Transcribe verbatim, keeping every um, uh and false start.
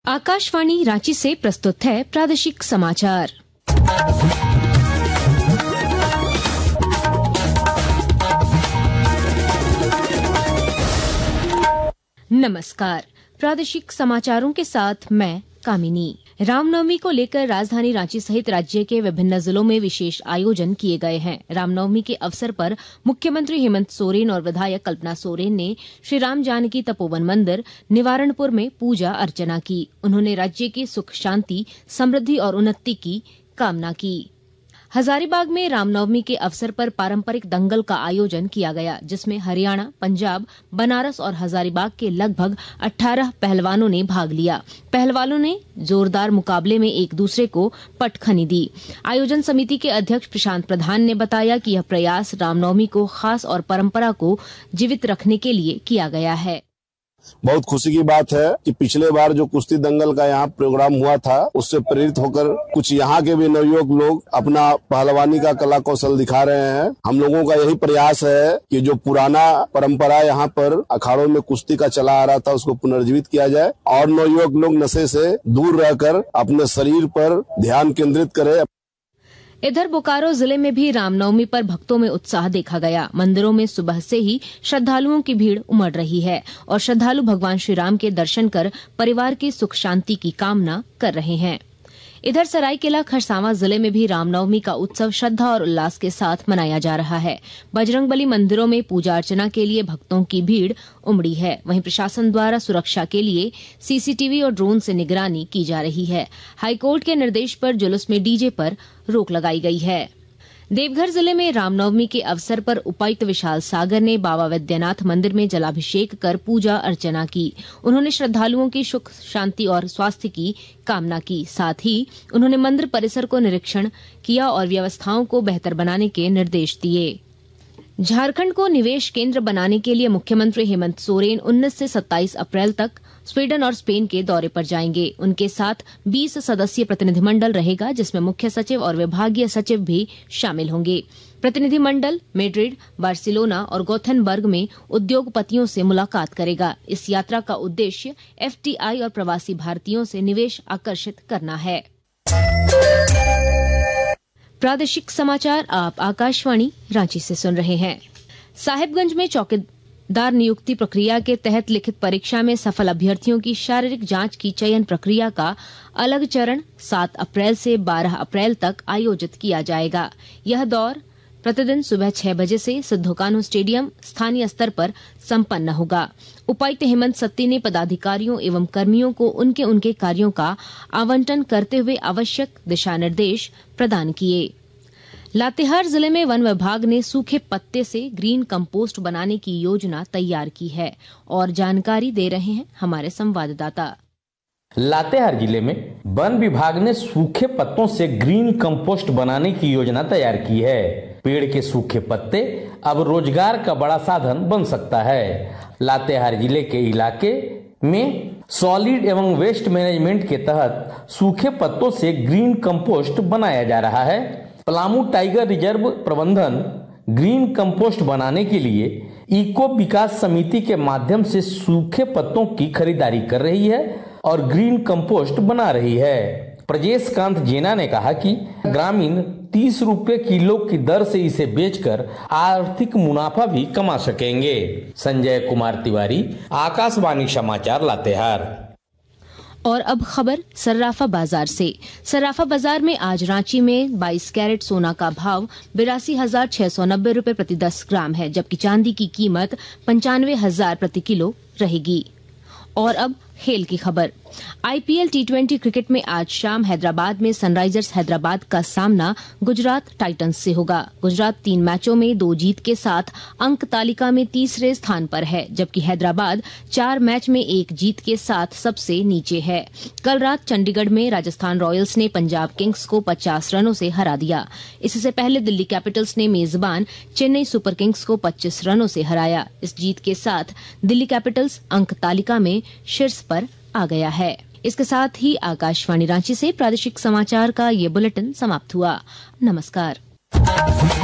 आकाशवाणी रांची से प्रस्तुत है प्रादेशिक समाचार। नमस्कार, प्रादेशिक समाचारों के साथ मैं कामिनी। रामनवमी को लेकर राजधानी रांची सहित राज्य के विभिन्न जिलों में विशेष आयोजन किए गए हैं। रामनवमी के अवसर पर मुख्यमंत्री हेमंत सोरेन और विधायक कल्पना सोरेन ने श्री राम जानकी तपोवन मंदिर निवारणपुर में पूजा अर्चना की। उन्होंने राज्य की सुख शांति, समृद्धि और उन्नति की कामना की। हजारीबाग में रामनवमी के अवसर पर पारंपरिक दंगल का आयोजन किया गया, जिसमें हरियाणा, पंजाब, बनारस और हजारीबाग के लगभग अठारह पहलवानों ने भाग लिया। पहलवानों ने जोरदार मुकाबले में एक दूसरे को पटखनी दी। आयोजन समिति के अध्यक्ष प्रशांत प्रधान ने बताया कि यह प्रयास रामनवमी को खास और परंपरा को जीवित रखने के लिए किया गया है। बहुत खुशी की बात है कि पिछले बार जो कुश्ती दंगल का यहाँ प्रोग्राम हुआ था, उससे प्रेरित होकर कुछ यहाँ के भी नवयुवक लोग अपना पहलवानी का कला कौशल दिखा रहे हैं। हम लोगों का यही प्रयास है कि जो पुराना परंपरा यहाँ पर अखाड़ों में कुश्ती का चला आ रहा था, उसको पुनर्जीवित किया जाए और नवयुवक लोग नशे से दूर रहकर अपने शरीर पर ध्यान केंद्रित करें। इधर बोकारो जिले में भी रामनवमी पर भक्तों में उत्साह देखा गया। मंदिरों में सुबह से ही श्रद्धालुओं की भीड़ उमड़ रही है और श्रद्धालु भगवान श्री राम के दर्शन कर परिवार की सुख शांति की कामना कर रहे हैं। इधर सरायकेला खरसावां जिले में भी रामनवमी का उत्सव श्रद्धा और उल्लास के साथ मनाया जा रहा है। बजरंगबली मंदिरों में पूजा अर्चना के लिए भक्तों की भीड़ उमड़ी है। वहीं प्रशासन द्वारा सुरक्षा के लिए सीसीटीवी और ड्रोन से निगरानी की जा रही है। हाईकोर्ट के निर्देश पर जुलूस में डीजे पर रोक लगाई गई है। देवघर जिले में रामनवमी के अवसर पर उपायुक्त विशाल सागर ने बाबा वैद्यनाथ मंदिर में जलाभिषेक कर पूजा अर्चना की। उन्होंने श्रद्धालुओं की सुख शांति और स्वास्थ्य की कामना की। साथ ही उन्होंने मंदिर परिसर को निरीक्षण किया और व्यवस्थाओं को बेहतर बनाने के निर्देश दिए। झारखंड को निवेश केंद्र बनाने के लिए मुख्यमंत्री हेमंत सोरेन उन्नीस से सत्ताईस अप्रैल तक स्वीडन और स्पेन के दौरे पर जाएंगे। उनके साथ बीस सदस्यीय प्रतिनिधिमंडल रहेगा, जिसमें मुख्य सचिव और विभागीय सचिव भी शामिल होंगे। प्रतिनिधिमंडल मैड्रिड, बार्सिलोना और गोथेनबर्ग में उद्योगपतियों से मुलाकात करेगा। इस यात्रा का उद्देश्य एफटीआई और प्रवासी भारतीयों से निवेश आकर्षित करना है। प्रादेशिक समाचार आप आकाशवाणी रांची से सुन रहे हैं। साहिबगंज में चौकीदार नियुक्ति प्रक्रिया के तहत लिखित परीक्षा में सफल अभ्यर्थियों की शारीरिक जांच की चयन प्रक्रिया का अलग चरण सात अप्रैल से बारह अप्रैल तक आयोजित किया जाएगा। यह दौर प्रतिदिन सुबह छह बजे से सिद्धोकान्हू स्टेडियम स्थानीय स्तर पर संपन्न होगा। उपायुक्त हेमंत सत्ती ने पदाधिकारियों एवं कर्मियों को उनके उनके कार्यों का आवंटन करते हुए आवश्यक दिशा निर्देश प्रदान किए। लातेहार जिले में वन विभाग ने सूखे पत्ते से ग्रीन कंपोस्ट बनाने की योजना तैयार की है और जानकारी दे रहे हैं हमारे संवाददाता। लातेहार जिले में वन विभाग ने सूखे पत्तों से ग्रीन कंपोस्ट बनाने की योजना तैयार की है। पेड़ के सूखे पत्ते अब रोजगार का बड़ा साधन बन सकता है। लातेहार जिले के इलाके में सॉलिड एवं वेस्ट मैनेजमेंट के तहत सूखे पत्तों से ग्रीन कंपोस्ट बनाया जा रहा है। पलामू टाइगर रिजर्व प्रबंधन ग्रीन कंपोस्ट बनाने के लिए इको विकास समिति के माध्यम से सूखे पत्तों की खरीदारी कर रही है और ग्रीन कंपोस्ट बना रही है। प्रजेश कांत जेना ने कहा कि ग्रामीण तीस रुपए किलो की दर से इसे बेचकर आर्थिक मुनाफा भी कमा सकेंगे। संजय कुमार तिवारी, आकाशवाणी समाचार, लातेहार। और अब खबर सर्राफा बाजार से। सर्राफा बाजार में आज रांची में बाईस कैरेट सोना का भाव बिरासी हजार छह सौ नब्बे रूपये प्रति दस ग्राम है, जबकि चांदी की कीमत पंचानवे हजार प्रति किलो रहेगी। और अब खेल की खबर। आईपीएल टी ट्वेंटी क्रिकेट में आज शाम हैदराबाद में सनराइजर्स हैदराबाद का सामना गुजरात टाइटंस से होगा। गुजरात तीन मैचों में दो जीत के साथ अंक तालिका में तीसरे स्थान पर है, जबकि हैदराबाद चार मैच में एक जीत के साथ सबसे नीचे है। कल रात चंडीगढ़ में राजस्थान रॉयल्स ने पंजाब किंग्स को पचास रनों से हरा दिया। इससे पहले दिल्ली कैपिटल्स ने मेजबान चेन्नई सुपर किंग्स को पच्चीस रनों से हराया। इस जीत के साथ दिल्ली कैपिटल्स अंक तालिका में शीर्ष पर आ गया है। इसके साथ ही आकाशवाणी रांची से प्रादेशिक समाचार का ये बुलेटिन समाप्त हुआ। नमस्कार।